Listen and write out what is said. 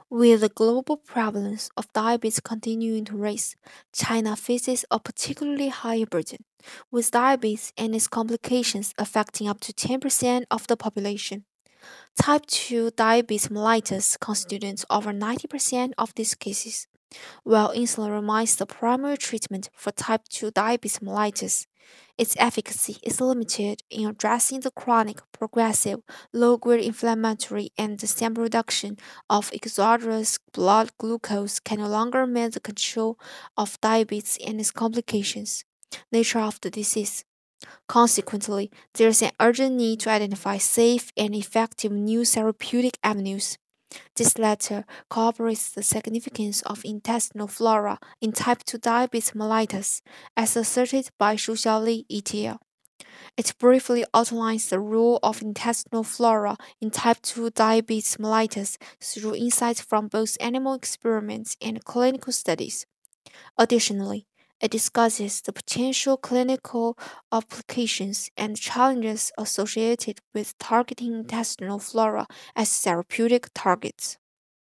With the global prevalence of diabetes continuing to rise, China faces a particularly high burden, with diabetes and its complications affecting up to 10% of the population. Type 2 diabetes mellitus constitutes over 90% of these cases. While insulin remains the primary treatment for type 2 diabetes mellitus, its efficacy is limited in addressing the chronic, progressive, low grade inflammatory and the sample reduction of exogenous blood glucose can no longer meet the control of diabetes and its complications. Nature of the disease. Consequently, there is an urgent need to identify safe and effective new therapeutic avenues. This letter corroborates the significance of intestinal flora in type 2 diabetes mellitus, as asserted by Xu Xiaoli et al. It briefly outlines the role of intestinal flora in type 2 diabetes mellitus through insights from both animal experiments and clinical studies. Additionally, it discusses the potential clinical applications and challenges associated with targeting intestinal flora as therapeutic targets.